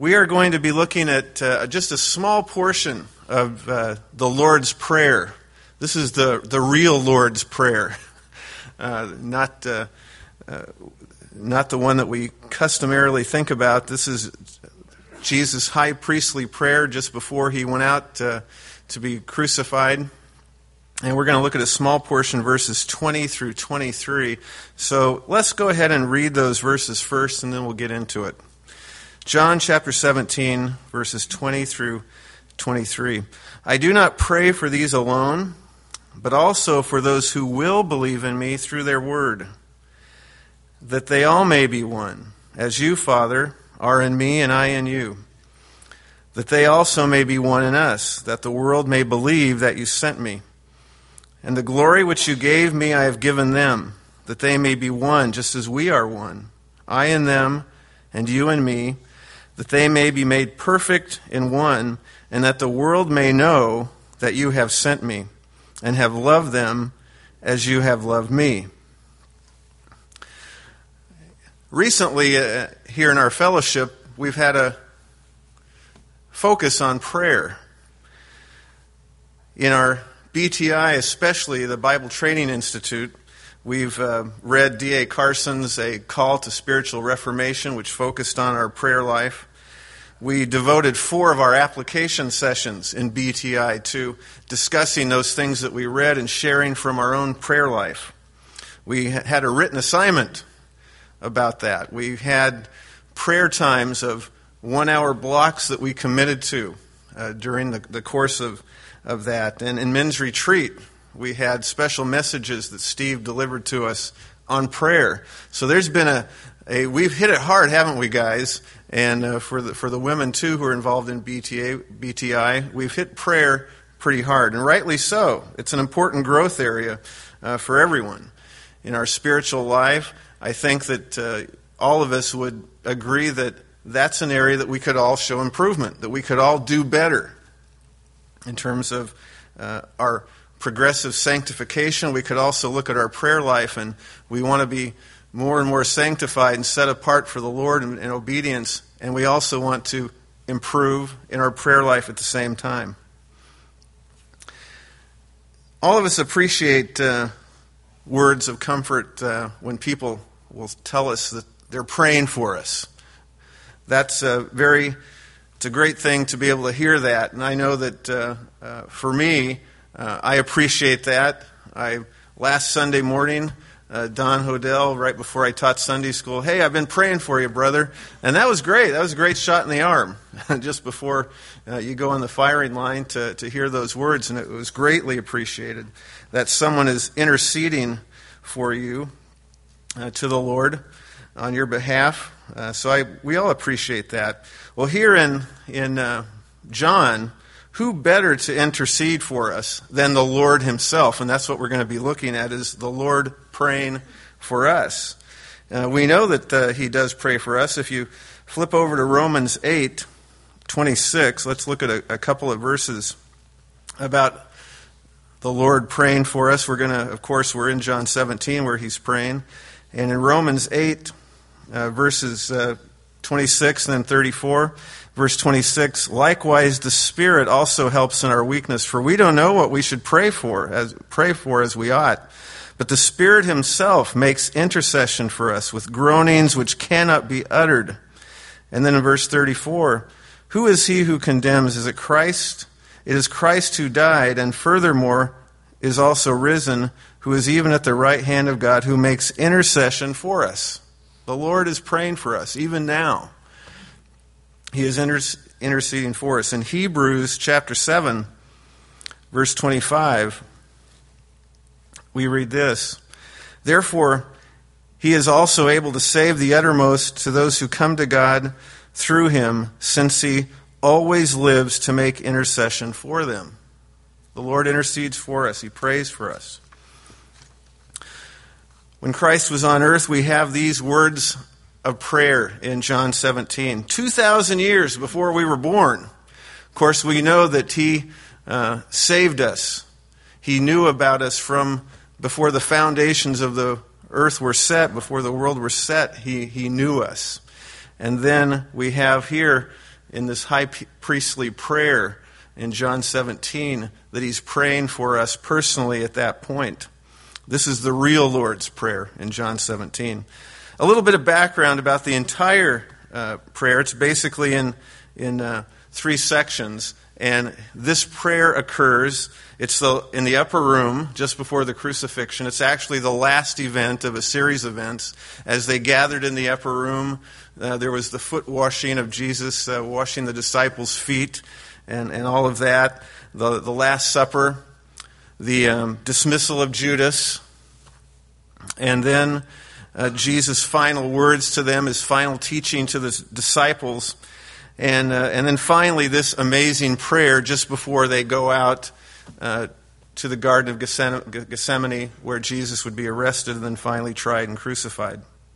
We are going to be looking at just a small portion of the Lord's Prayer. This is the real Lord's Prayer, not the one that we customarily think about. This is Jesus' high priestly prayer just before he went out to be crucified. And we're going to look at a small portion, verses 20 through 23. So let's go ahead and read those verses first, and then we'll get into it. John chapter 17, verses 20 through 23. I do not pray for these alone, but also for those who will believe in me through their word, that they all may be one, as you, Father, are in me and I in you, that they also may be one in us, that the world may believe that you sent me. And the glory which you gave me I have given them, that they may be one, just as we are one, I in them and you in me, that they may be made perfect in one, and that the world may know that you have sent me, and have loved them as you have loved me. Recently, here in our fellowship, we've had a focus on prayer. In our BTI, especially the Bible Training Institute, we've read D.A. Carson's A Call to Spiritual Reformation, which focused on our prayer life. We devoted 4 of our application sessions in BTI to discussing those things that we read and sharing from our own prayer life. We had a written assignment about that. We had prayer times of 1-hour blocks that we committed to during the course of that. And in men's retreat, we had special messages that Steve delivered to us on prayer. So there's been we've hit it hard, haven't we, guys? And for the women too who are involved in BTI, we've hit prayer pretty hard, and rightly so. It's an important growth area for everyone in our spiritual life. I think that all of us would agree that that's an area that we could all show improvement, that we could all do better. In terms of our progressive sanctification, we could also look at our prayer life, and we want to be more and more sanctified and set apart for the Lord in obedience, and we also want to improve in our prayer life at the same time. All of us appreciate words of comfort when people will tell us that they're praying for us. That's it's a great thing to be able to hear that, and I know that for me, I appreciate that. Last Sunday morning, Don Hodell, right before I taught Sunday school, hey, I've been praying for you, brother. And that was great. That was a great shot in the arm just before you go on the firing line to hear those words, and it was greatly appreciated that someone is interceding for you to the Lord on your behalf. So we all appreciate that. Well, here in John, who better to intercede for us than the Lord himself? And that's what we're going to be looking at, is the Lord praying for us. We know that he does pray for us. If you flip over to Romans 8:26, let's look at a couple of verses about the Lord praying for us. We're in John 17 where he's praying. And in Romans 8, verses 26 and then 34, verse 26, likewise the Spirit also helps in our weakness, for we don't know what we should pray for as we ought. But the Spirit himself makes intercession for us with groanings which cannot be uttered. And then in verse 34, who is he who condemns? Is it Christ? It is Christ who died, and furthermore is also risen, who is even at the right hand of God, who makes intercession for us. The Lord is praying for us, even now. He is interceding for us. In Hebrews chapter 7, verse 25, we read this, therefore, he is also able to save the uttermost to those who come to God through him, since he always lives to make intercession for them. The Lord intercedes for us. He prays for us. When Christ was on earth, we have these words of prayer in John 17. 2,000 years before we were born. Of course, we know that he saved us. He knew about us from before the foundations of the earth were set, before the world was set. He knew us. And then we have here in this high priestly prayer in John 17 that he's praying for us personally at that point. This is the real Lord's Prayer in John 17. A little bit of background about the entire prayer. It's basically in 3 sections, and this prayer occurs. It's in the upper room just before the crucifixion. It's actually the last event of a series of events. As they gathered in the upper room, there was the foot washing of Jesus, washing the disciples' feet, and all of that. The Last Supper, the dismissal of Judas, and then Jesus' final words to them, his final teaching to the disciples, and then finally this amazing prayer just before they go out to the Garden of Gethsemane, where Jesus would be arrested and then finally tried and crucified.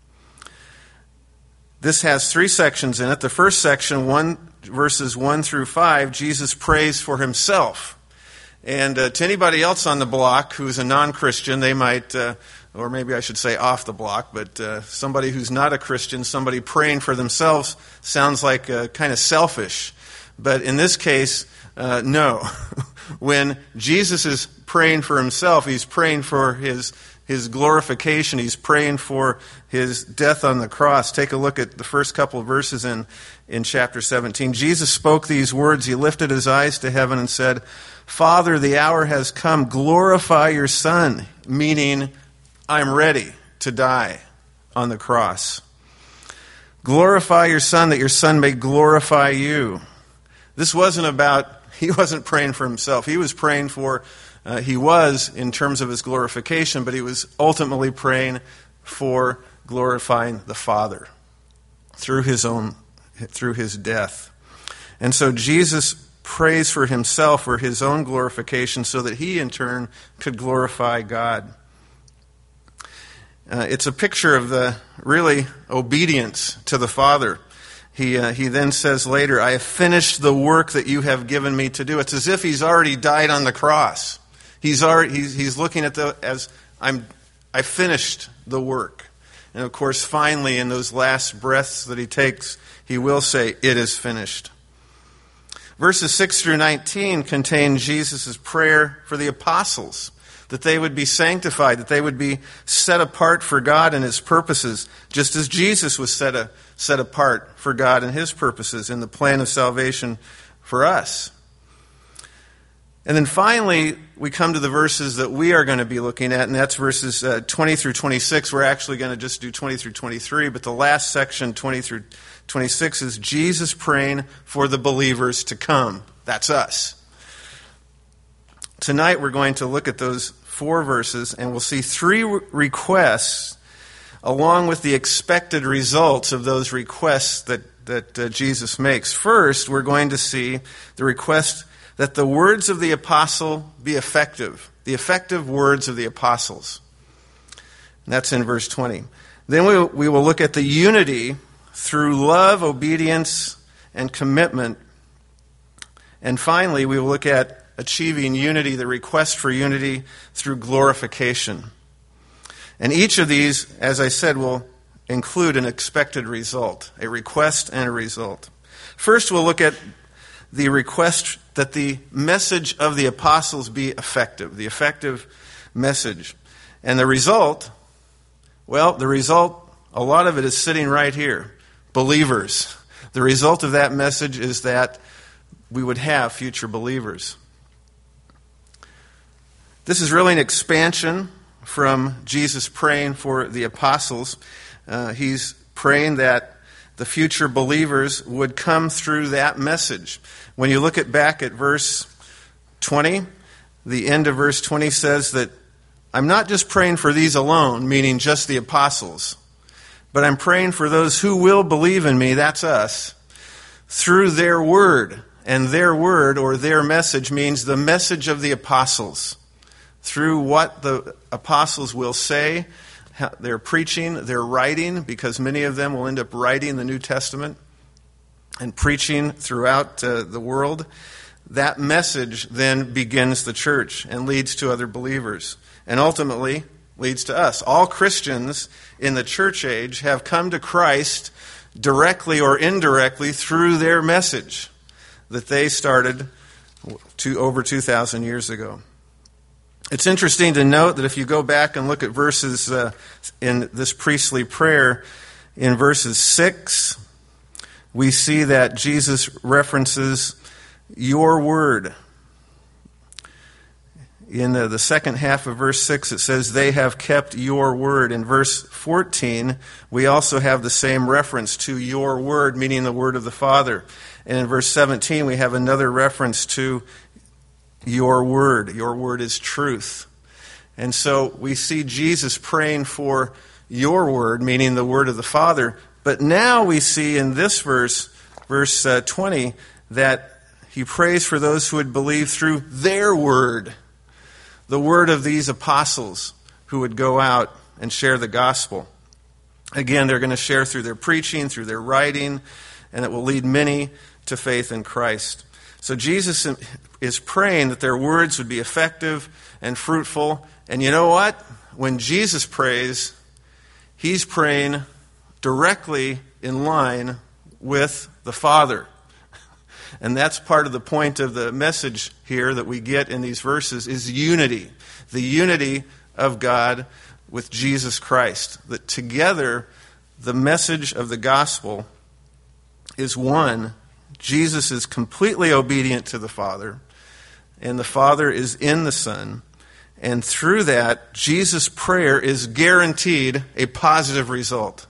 This has 3 sections in it. The first section, verses 1 through 5, Jesus prays for himself. And to anybody else on the block who's a non-Christian, they might, or maybe I should say off the block, but somebody who's not a Christian, somebody praying for themselves sounds like kind of selfish. But in this case, no. When Jesus is praying for himself, he's praying for his glorification. He's praying for his death on the cross. Take a look at the first couple of verses in chapter 17. Jesus spoke these words. He lifted his eyes to heaven and said, "Father, the hour has come. Glorify your Son," meaning, I'm ready to die on the cross. "Glorify your Son, that your Son may glorify you." This wasn't about, he wasn't praying for himself. He was praying for, he was in terms of his glorification, but he was ultimately praying for glorifying the Father through his death. And so Jesus prays for himself, for his own glorification, so that he in turn could glorify God. It's a picture of the really obedience to the Father. He then says later, "I have finished the work that you have given me to do." It's as if he's already died on the cross. He's looking at I finished the work. And of course, finally, in those last breaths that he takes, he will say, "It is finished." Verses 6 through 19 contain Jesus' prayer for the apostles, that they would be sanctified, that they would be set apart for God and his purposes, just as Jesus was set apart for God and his purposes in the plan of salvation for us. And then finally, we come to the verses that we are going to be looking at, and that's verses 20 through 26. We're actually going to just do 20 through 23, but the last section, 20 through 26, is Jesus praying for the believers to come. That's us. Tonight we're going to look at those 4 verses, and we'll see 3 requests along with the expected results of those requests that Jesus makes. First, we're going to see the request that the words of the apostle be effective, the effective words of the apostles. And that's in verse 20. Then we will look at the unity through love, obedience, and commitment. And finally, we will look at achieving unity, the request for unity through glorification. And each of these, as I said, will include an expected result, a request and a result. First, we'll look at the request that the message of the apostles be effective, the effective message. And the result, a lot of it is sitting right here. Believers. The result of that message is that we would have future believers. This is really an expansion from Jesus praying for the apostles. He's praying that the future believers would come through that message. When you look back at verse 20, the end of verse 20 says that I'm not just praying for these alone, meaning just the apostles, but I'm praying for those who will believe in me, that's us, through their word. And their word or their message means the message of the apostles. Through what the apostles will say, their preaching, their writing, because many of them will end up writing the New Testament and preaching throughout the world. That message then begins the church and leads to other believers and ultimately leads to us. All Christians in the church age have come to Christ directly or indirectly through their message that they started over 2,000 years ago. It's interesting to note that if you go back and look at verses in this priestly prayer, in verses 6, we see that Jesus references your word. In the second half of verse 6, it says, they have kept your word. In verse 14, we also have the same reference to your word, meaning the word of the Father. And in verse 17, we have another reference to your word. Your word is truth. And so we see Jesus praying for your word, meaning the word of the Father. But now we see in this verse 20, that he prays for those who would believe through their word, the word of these apostles who would go out and share the gospel. Again, they're going to share through their preaching, through their writing, and it will lead many to faith in Christ. So Jesus is praying that their words would be effective and fruitful. And you know what? When Jesus prays, he's praying directly in line with the Father. And that's part of the point of the message here that we get in these verses is unity. The unity of God with Jesus Christ. That together, the message of the gospel is one. Jesus is completely obedient to the Father, and the Father is in the Son. And through that, Jesus' prayer is guaranteed a positive result.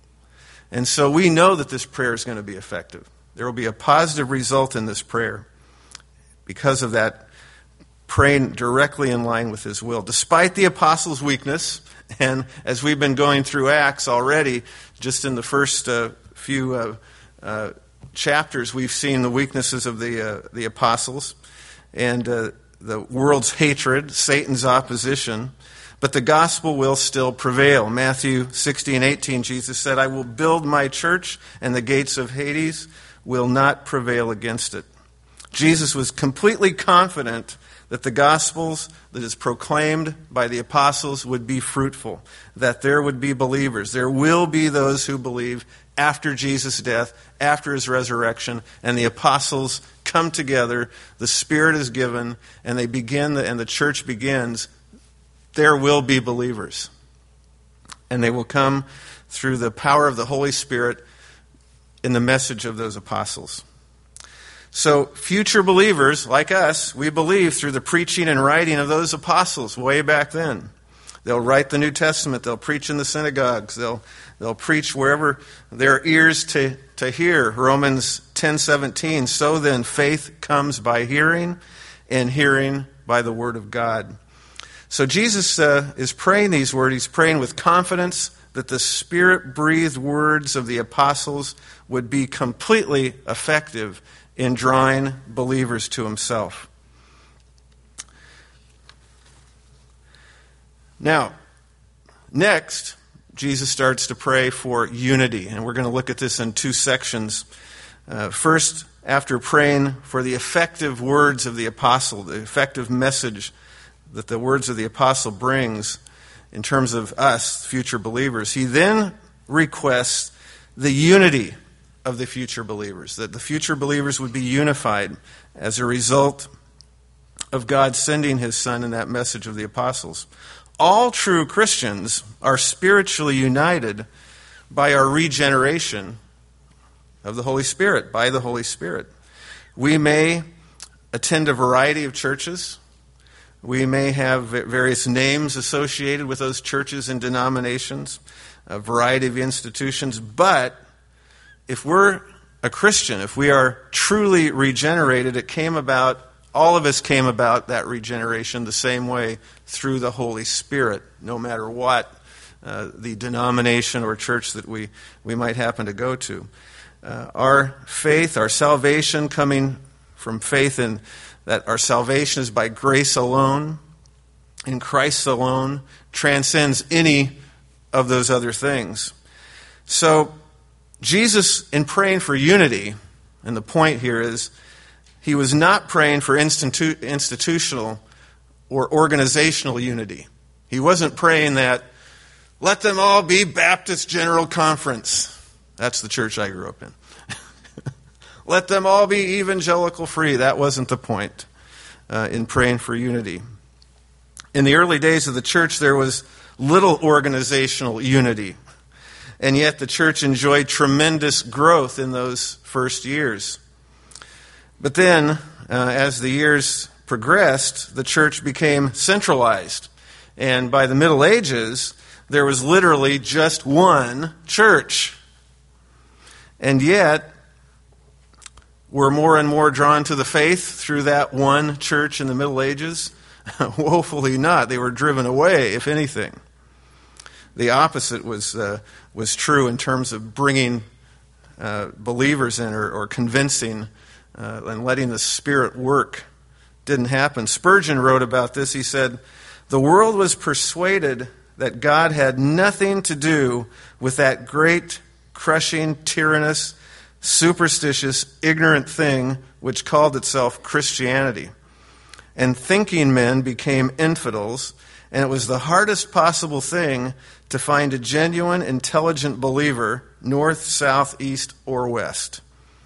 And so we know that this prayer is going to be effective. There will be a positive result in this prayer because of that praying directly in line with his will. Despite the apostles' weakness, and as we've been going through Acts already, just in the first few chapters, we've seen the weaknesses of the apostles and the world's hatred, Satan's opposition. But the gospel will still prevail. Matthew 16:18, Jesus said, I will build my church, and the gates of Hades will not prevail against it. Jesus was completely confident that the gospels that is proclaimed by the apostles would be fruitful, that there would be believers. There will be those who believe after Jesus' death, after his resurrection, and the apostles come together, the Spirit is given, and they begin, and the church begins. There will be believers. And they will come through the power of the Holy Spirit in the message of those apostles. So future believers, like us, we believe through the preaching and writing of those apostles way back then. They'll write the New Testament. They'll preach in the synagogues. They'll preach wherever there are ears to hear. Romans 10:17. So then faith comes by hearing, and hearing by the word of God. So Jesus is praying these words. He's praying with confidence that the Spirit-breathed words of the apostles would be completely effective in drawing believers to himself. Now, next, Jesus starts to pray for unity, and we're going to look at this in two sections. First, after praying for the effective words of the apostle, the effective message that the words of the apostle brings in terms of us, future believers, he then requests the unity of the future believers, that the future believers would be unified as a result of God sending his Son in that message of the apostles. All true Christians are spiritually united by our regeneration of the Holy Spirit, by the Holy Spirit. We may attend a variety of churches. We may have various names associated with those churches and denominations, a variety of institutions, but if we're a Christian, if we are truly regenerated, all of us came about that regeneration the same way through the Holy Spirit, no matter what the denomination or church that we might happen to go to. Our faith, our salvation coming from faith in that our salvation is by grace alone, in Christ alone, transcends any of those other things. So Jesus, in praying for unity, and the point here is, he was not praying for institutional or organizational unity. He wasn't praying that, let them all be Baptist General Conference. That's the church I grew up in. Let them all be evangelical free. That wasn't the point in praying for unity. In the early days of the church, there was little organizational unity. And yet the church enjoyed tremendous growth in those first years. But then, as the years progressed, the church became centralized. And by the Middle Ages, there was literally just one church. And yet, we're more and more drawn to the faith through that one church in the Middle Ages. Woefully not. They were driven away, if anything. The opposite was true in terms of bringing believers in or convincing and letting the Spirit work. Didn't happen. Spurgeon wrote about this. He said, "The world was persuaded that God had nothing to do with that great, crushing, tyrannous, superstitious, ignorant thing which called itself Christianity. And thinking men became infidels, and it was the hardest possible thing to find a genuine, intelligent believer, north, south, east, or west."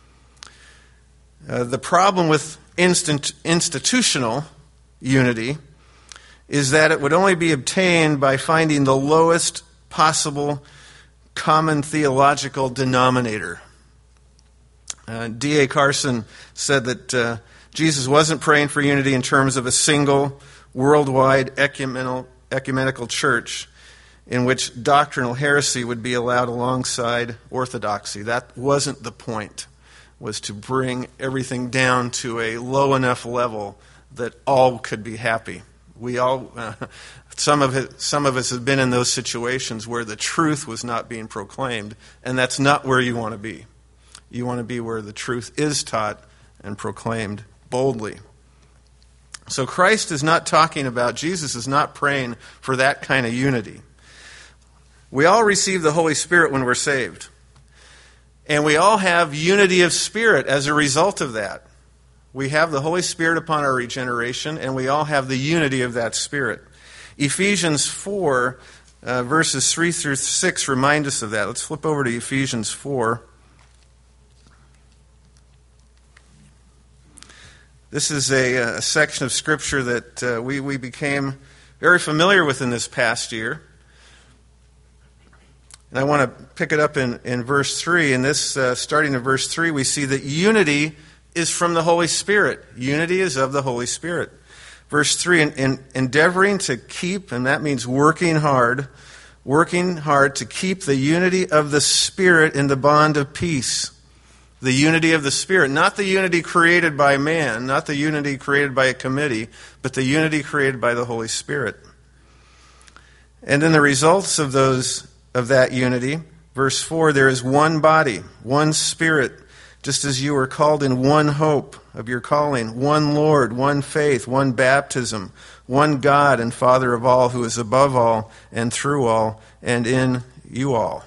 The problem with institutional unity is that it would only be obtained by finding the lowest possible common theological denominator. D.A. Carson said that Jesus wasn't praying for unity in terms of a single, worldwide ecumenical church in which doctrinal heresy would be allowed alongside orthodoxy. That wasn't the point, was to bring everything down to a low enough level that all could be happy. We all, some of us have been in those situations where the truth was not being proclaimed, and that's not where you want to be. You want to be where the truth is taught and proclaimed boldly. So Christ is not talking about, Jesus is not praying for that kind of unity. We all receive the Holy Spirit when we're saved. And we all have unity of spirit as a result of that. We have the Holy Spirit upon our regeneration, and we all have the unity of that Spirit. Ephesians 4, verses 3 through 6 remind us of that. Let's flip over to Ephesians 4. This is a section of Scripture that we became very familiar with in this past year. And I want to pick it up in verse 3. In this, starting in verse 3, we see that unity is from the Holy Spirit. Unity is of the Holy Spirit. Verse 3, in endeavoring to keep, and that means working hard to keep the unity of the Spirit in the bond of peace. The unity of the Spirit, not the unity created by man, not the unity created by a committee, but the unity created by the Holy Spirit. And then the results of that unity, verse 4, there is one body, one Spirit, just as you were called in one hope of your calling, one Lord, one faith, one baptism, one God and Father of all, who is above all and through all and in you all.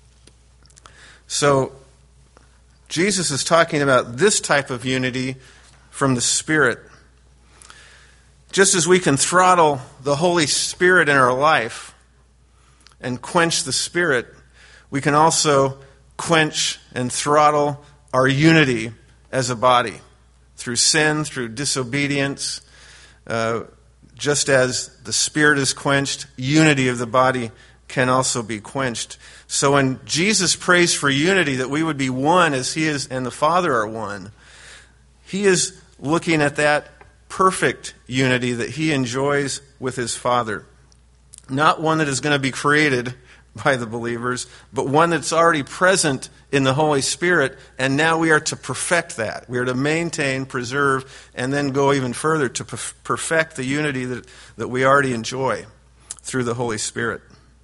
So, Jesus is talking about this type of unity from the Spirit. Just as we can throttle the Holy Spirit in our life and quench the Spirit, we can also quench and throttle our unity as a body through sin, through disobedience. Just as the Spirit is quenched, unity of the body can also be quenched. So when Jesus prays for unity, that we would be one as He is and the Father are one, He is looking at that perfect unity that He enjoys with His Father. Not one that is going to be created by the believers, but one that's already present in the Holy Spirit, and now we are to perfect that. We are to maintain, preserve, and then go even further to perfect the unity that we already enjoy through the Holy Spirit.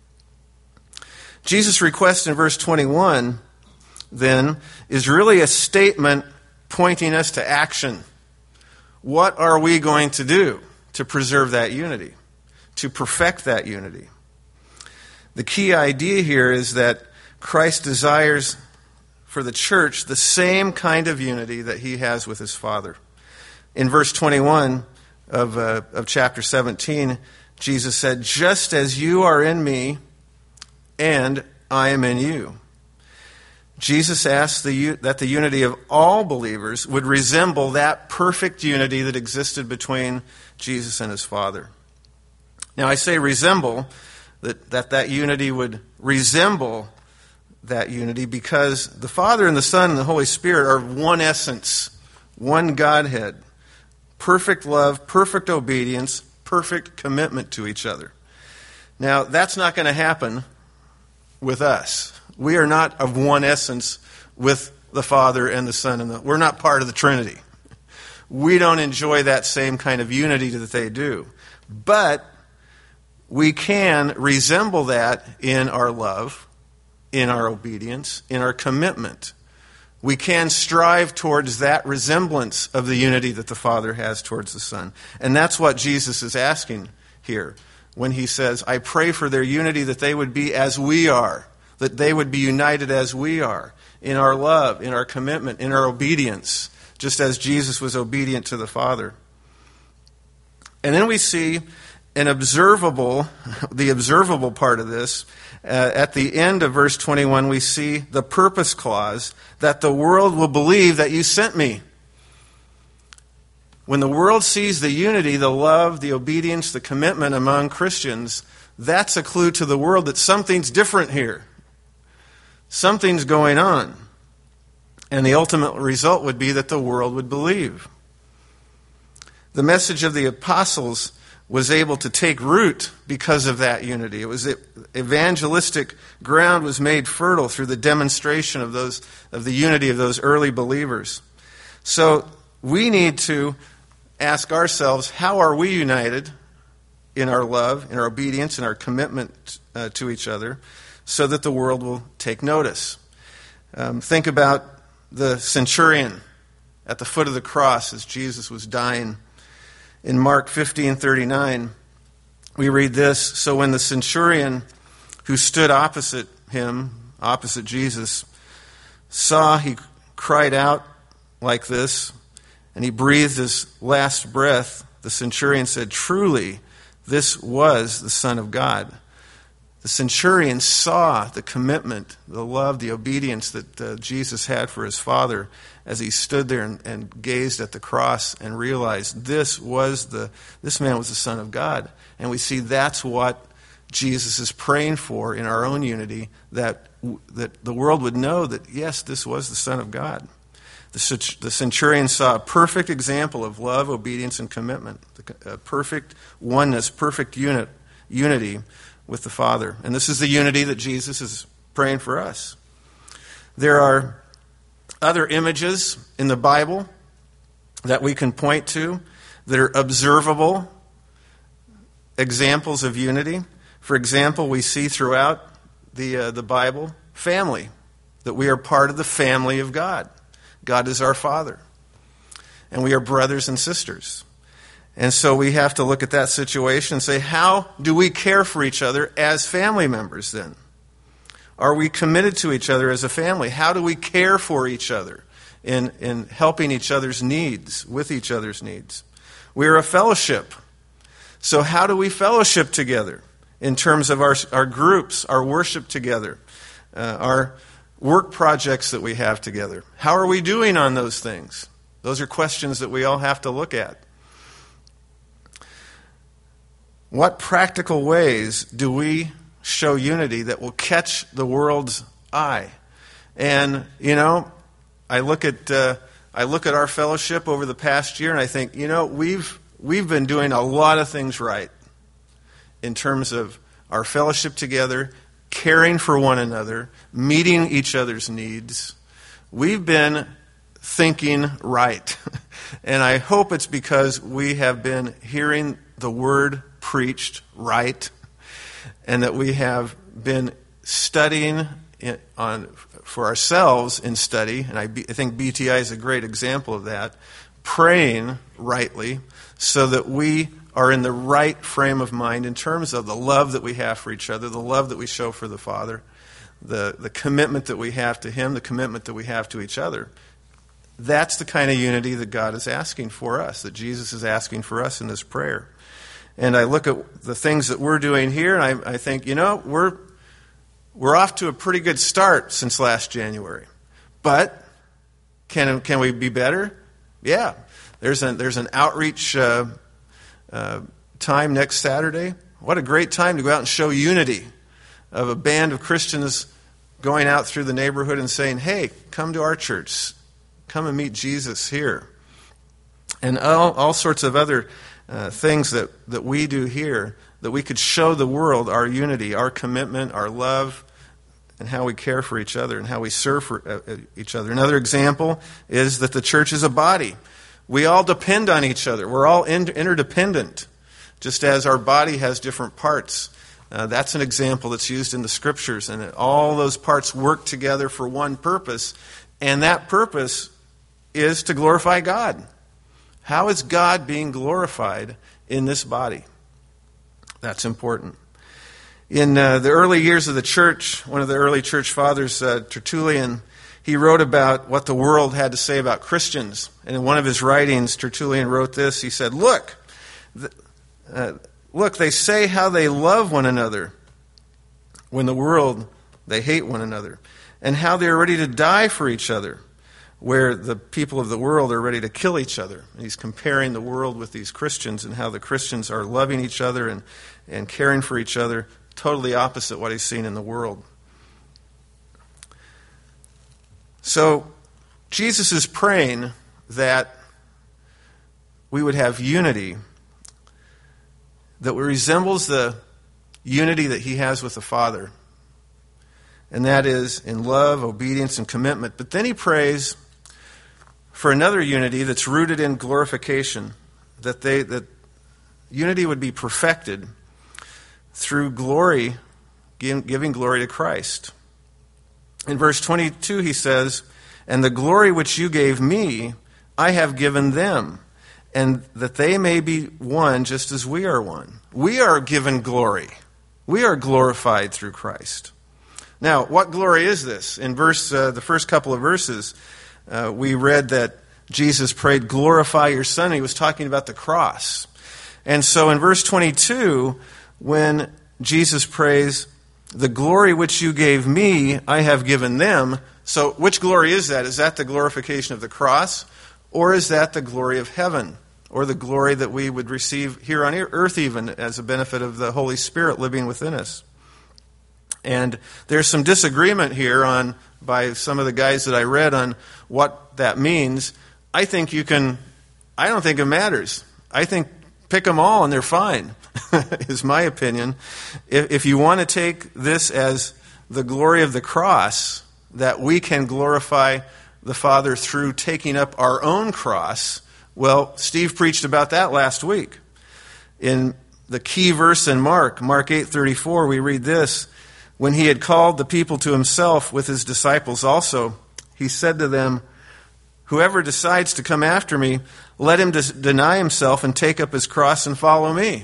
Jesus' request in verse 21, then, is really a statement pointing us to action. What are we going to do to preserve that unity, to perfect that unity? The key idea here is that Christ desires for the church the same kind of unity that He has with His Father. In verse 21 of chapter 17, Jesus said, "Just as you are in me, and I am in you." Jesus asked that the unity of all believers would resemble that perfect unity that existed between Jesus and his Father. Now, I say resemble, that unity would resemble that unity because the Father and the Son and the Holy Spirit are one essence, one Godhead. Perfect love, perfect obedience, perfect commitment to each other. Now, that's not going to happen with us. We are not of one essence with the Father and the Son. We're not part of the Trinity. We don't enjoy that same kind of unity that they do. But we can resemble that in our love, in our obedience, in our commitment. We can strive towards that resemblance of the unity that the Father has towards the Son. And that's what Jesus is asking here when he says, I pray for their unity that they would be as we are, that they would be united as we are, in our love, in our commitment, in our obedience, just as Jesus was obedient to the Father. And then we see the observable part of this. At the end of verse 21, we see the purpose clause, that the world will believe that you sent me. When the world sees the unity, the love, the obedience, the commitment among Christians, that's a clue to the world that something's different here. Something's going on. And the ultimate result would be that the world would believe. The message of the apostles was able to take root because of that unity. It was evangelistic ground was made fertile through the demonstration of the unity of those early believers. So we need to ask ourselves, how are we united in our love, in our obedience, in our commitment to each other, so that the world will take notice? Think about the centurion at the foot of the cross as Jesus was dying. In Mark 15:39, we read this, so when the centurion who stood opposite him, opposite Jesus, saw he cried out like this, and he breathed his last breath, the centurion said, truly, this was the Son of God. The centurion saw the commitment, the love, the obedience that Jesus had for his Father as he stood there and gazed at the cross and realized this man was the Son of God. And we see that's what Jesus is praying for in our own unity, that the world would know that, yes, this was the Son of God. The centurion saw a perfect example of love, obedience, and commitment, a perfect oneness, perfect unity with the Father. And this is the unity that Jesus is praying for us. There are other images in the Bible that we can point to that are observable examples of unity. For example, we see throughout the Bible family, that we are part of the family of God. God is our Father. And we are brothers and sisters. And so we have to look at that situation and say, how do we care for each other as family members then? Are we committed to each other as a family? How do we care for each other in helping each other's needs, with each other's needs? We are a fellowship. So how do we fellowship together in terms of our groups, our worship together, our work projects that we have together? How are we doing on those things? Those are questions that we all have to look at. What practical ways do we show unity that will catch the world's eye? And, I look at our fellowship over the past year and I think, we've been doing a lot of things right in terms of our fellowship together, caring for one another, meeting each other's needs. We've been thinking right. And I hope it's because we have been hearing the word preached right, and that we have been studying for ourselves in study, and I think BTI is a great example of that, praying rightly so that we are in the right frame of mind in terms of the love that we have for each other, the love that we show for the Father, the commitment that we have to Him, the commitment that we have to each other. That's the kind of unity that God is asking for us, that Jesus is asking for us in this prayer. And I look at the things that we're doing here, and I think, we're off to a pretty good start since last January. But can we be better? Yeah. There's an outreach time next Saturday. What a great time to go out and show unity of a band of Christians going out through the neighborhood and saying, hey, come to our church. Come and meet Jesus here. And all sorts of other things that we do here, that we could show the world our unity, our commitment, our love, and how we care for each other and how we serve for each other. Another example is that the church is a body. We all depend on each other. We're all interdependent, just as our body has different parts. That's an example that's used in the Scriptures, and all those parts work together for one purpose, and that purpose is to glorify God. How is God being glorified in this body? That's important. In the early years of the church, one of the early church fathers, Tertullian, he wrote about what the world had to say about Christians. And in one of his writings, Tertullian wrote this. He said, Look, they say how they love one another, when the world, they hate one another, and how they are ready to die for each other, where the people of the world are ready to kill each other. And he's comparing the world with these Christians and how the Christians are loving each other and caring for each other, totally opposite what he's seen in the world. So Jesus is praying that we would have unity that resembles the unity that he has with the Father. And that is in love, obedience, and commitment. But then he prays for another unity that's rooted in glorification, that unity would be perfected through glory, giving glory to Christ. In verse 22 he says, and the glory which you gave me, I have given them, and that they may be one just as we are one. We are given glory. We are glorified through Christ. Now, what glory is this? In the first couple of verses, we read that Jesus prayed, glorify your Son. He was talking about the cross. And so in verse 22, when Jesus prays, the glory which you gave me, I have given them. So which glory is that? Is that the glorification of the cross? Or is that the glory of heaven? Or the glory that we would receive here on earth even as a benefit of the Holy Spirit living within us? And there's some disagreement here by some of the guys that I read on what that means. I don't think it matters. I think pick them all and they're fine, is my opinion. If you want to take this as the glory of the cross, that we can glorify the Father through taking up our own cross, well, Steve preached about that last week. In the key verse in Mark 8:34, we read this. When he had called the people to himself with his disciples also, he said to them, whoever decides to come after me, let him deny himself and take up his cross and follow me.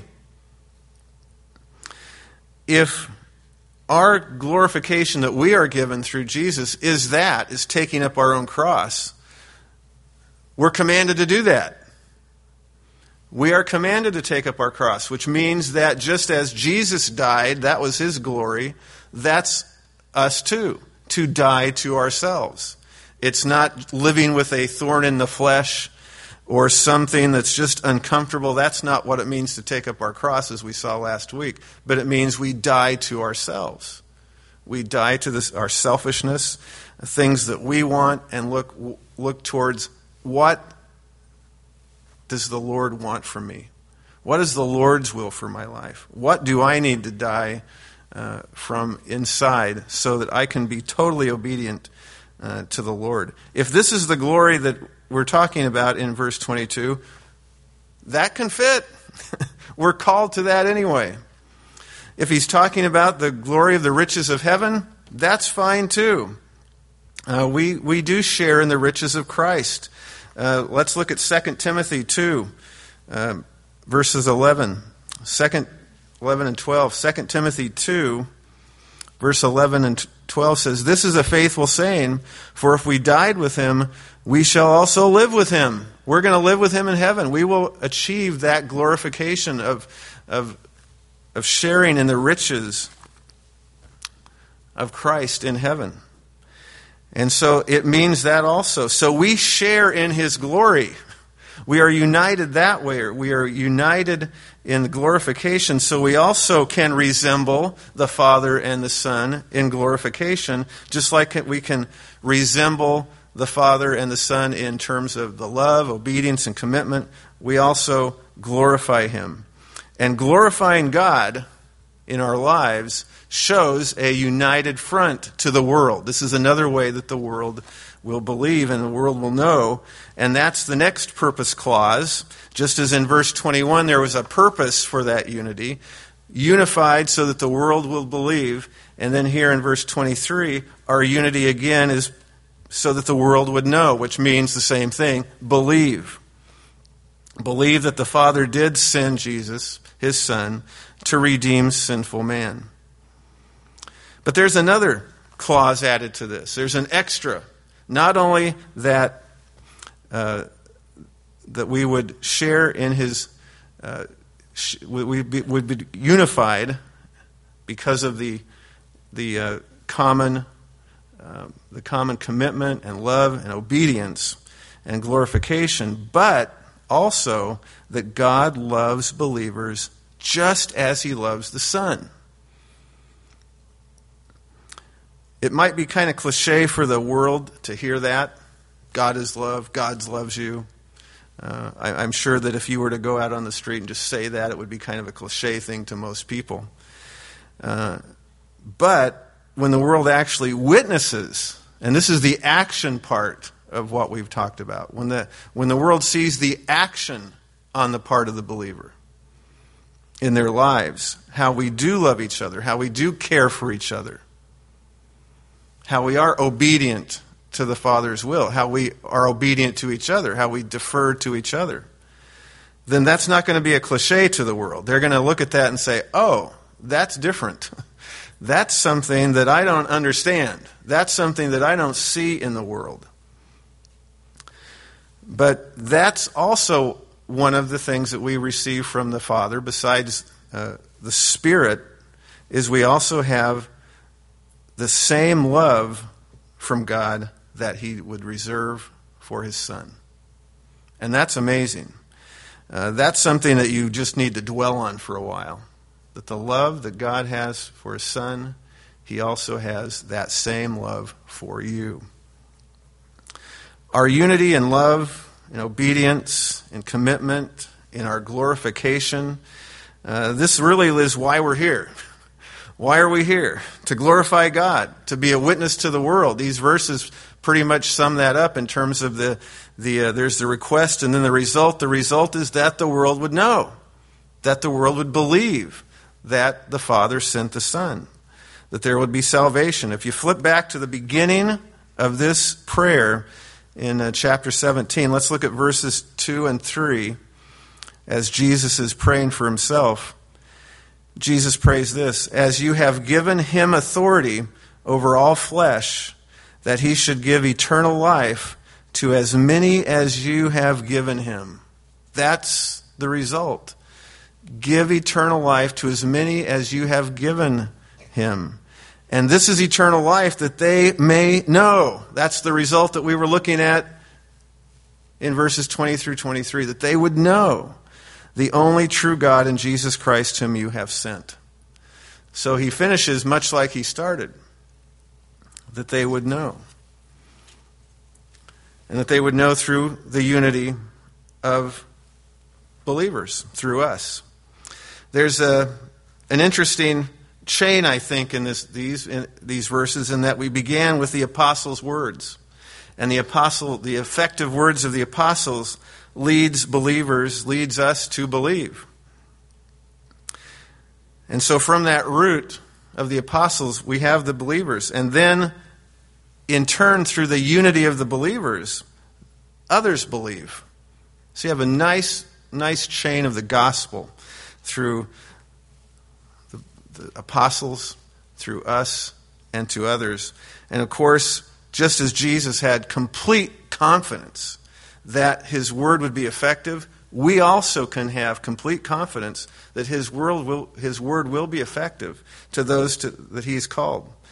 If our glorification that we are given through Jesus is taking up our own cross, we're commanded to do that. We are commanded to take up our cross, which means that just as Jesus died, that was his glory, that's us too, to die to ourselves. It's not living with a thorn in the flesh or something that's just uncomfortable. That's not what it means to take up our cross, as we saw last week. But it means we die to ourselves. We die to our selfishness, things that we want, and look towards what does the Lord want from me? What is the Lord's will for my life? What do I need to die from inside so that I can be totally obedient to the Lord? If this is the glory that we're talking about in verse 22, that can fit. We're called to that anyway. If he's talking about the glory of the riches of heaven, that's fine too. We do share in the riches of Christ. Let's look at 2 Timothy 2, verses 11. 11 and 12. 2 Timothy 2, verse 11 and 12 says, this is a faithful saying, for if we died with him, we shall also live with him. We're going to live with him in heaven. We will achieve that glorification of sharing in the riches of Christ in heaven. And so it means that also. So we share in his glory. We are united that way. We are united in the glorification, so we also can resemble the Father and the Son in glorification, just like we can resemble the Father and the Son in terms of the love, obedience, and commitment. We also glorify him. And glorifying God in our lives shows a united front to the world. This is another way that the world will believe and the world will know. And that's the next purpose clause. Just as in verse 21 there was a purpose for that unity, unified so that the world will believe. And then here in verse 23, our unity again is so that the world would know, which means the same thing, believe. Believe that the Father did send Jesus, his Son, to redeem sinful man. But there's another clause added to this. There's an extra. Not only that that we would share in his, we would be unified because of the common commitment and love and obedience and glorification, but also that God loves believers just as he loves the Son. It might be kind of cliche for the world to hear that. God is love. God loves you. I'm sure that if you were to go out on the street and just say that, it would be kind of a cliche thing to most people. But when the world actually witnesses, and this is the action part of what we've talked about, when the world sees the action on the part of the believer in their lives, how we do love each other, how we do care for each other, how we are obedient to the Father's will, how we are obedient to each other, how we defer to each other, then that's not going to be a cliche to the world. They're going to look at that and say, oh, that's different. That's something that I don't understand. That's something that I don't see in the world. But that's also one of the things that we receive from the Father, besides the Spirit, is we also have the same love from God that he would reserve for his Son. And that's amazing. That's something that you just need to dwell on for a while. That the love that God has for his Son, he also has that same love for you. Our unity in love, in obedience, in commitment, in our glorification, this really is why we're here. Why are we here? To glorify God, to be a witness to the world. These verses pretty much sum that up in terms of there's the request and then the result. The result is that the world would know, that the world would believe that the Father sent the Son, that there would be salvation. If you flip back to the beginning of this prayer in chapter 17, let's look at verses 2 and 3 as Jesus is praying for himself. Jesus prays this, as you have given him authority over all flesh, that he should give eternal life to as many as you have given him. That's the result. Give eternal life to as many as you have given him. And this is eternal life, that they may know. That's the result that we were looking at in verses 20 through 23, that they would know the only true God in Jesus Christ whom you have sent. So he finishes much like he started, that they would know. And that they would know through the unity of believers, through us. There's an interesting chain, I think, in these verses, in that we began with the apostles' words. And the effective words of the apostles leads us to believe. And so from that root of the apostles, we have the believers. And then, in turn, through the unity of the believers, others believe. So you have a nice chain of the gospel through the apostles, through us, and to others. And of course, just as Jesus had complete confidence that his word would be effective, we also can have complete confidence that his word will be effective to those that he's called.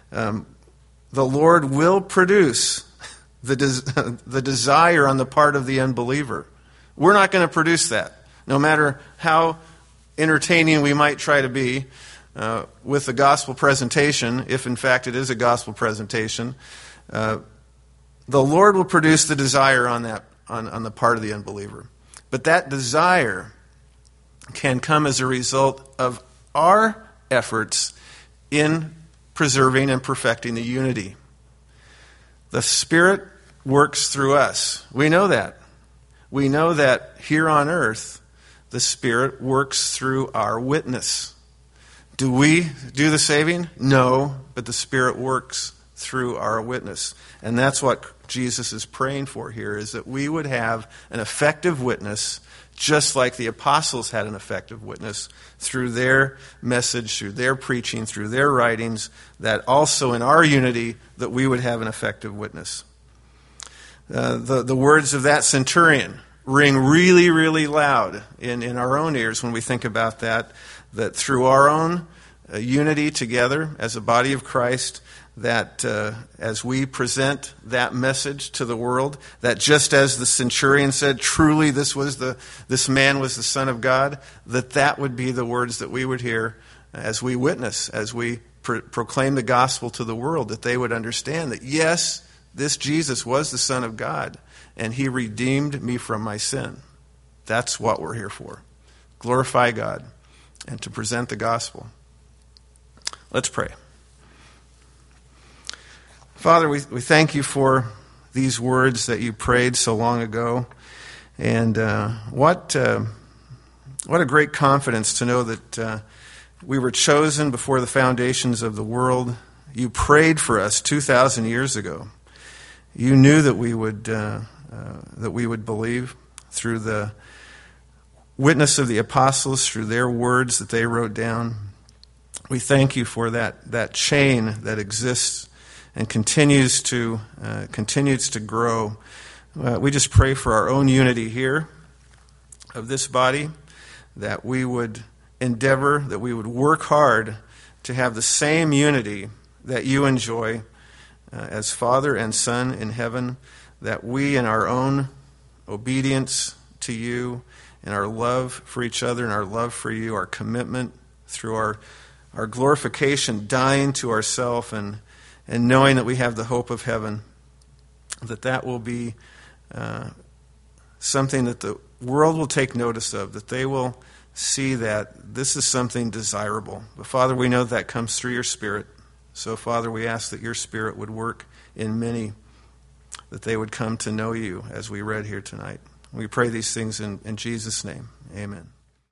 the Lord will produce the desire on the part of the unbeliever. We're not going to produce that, no matter how entertaining we might try to be with the gospel presentation, if in fact it is a gospel presentation. The Lord will produce the desire on the part of the unbeliever. But that desire can come as a result of our efforts in preserving and perfecting the unity. The Spirit works through us. We know that. We know that here on earth, the Spirit works through our witness. Do we do the saving? No, but the Spirit works through our witness. And that's what Jesus is praying for here, is that we would have an effective witness, just like the apostles had an effective witness through their message, through their preaching, through their writings, that also in our unity that we would have an effective witness. The words of that centurion ring really, really loud in our own ears when we think about that through our own unity together as a body of Christ, that as we present that message to the world, that just as the centurion said, truly this man was the Son of God, that would be the words that we would hear as we witness, as we proclaim the gospel to the world, that they would understand that, yes, this Jesus was the Son of God, and he redeemed me from my sin. That's what we're here for. Glorify God and to present the gospel. Let's pray. Father, we thank you for these words that you prayed so long ago. And what a great confidence to know that we were chosen before the foundations of the world. You prayed for us 2,000 years ago. You knew that we would believe through the witness of the apostles, through their words that they wrote down. We thank you for that chain that exists and continues to grow. We just pray for our own unity here of this body, that we would endeavor, that we would work hard to have the same unity that you enjoy as Father and Son in heaven, that we in our own obedience to you and our love for each other and our love for you, our commitment through our glorification, dying to ourselves and knowing that we have the hope of heaven, that will be something that the world will take notice of, that they will see that this is something desirable. But Father, we know that comes through your Spirit. So Father, we ask that your Spirit would work in many, that they would come to know you as we read here tonight. We pray these things in Jesus' name. Amen.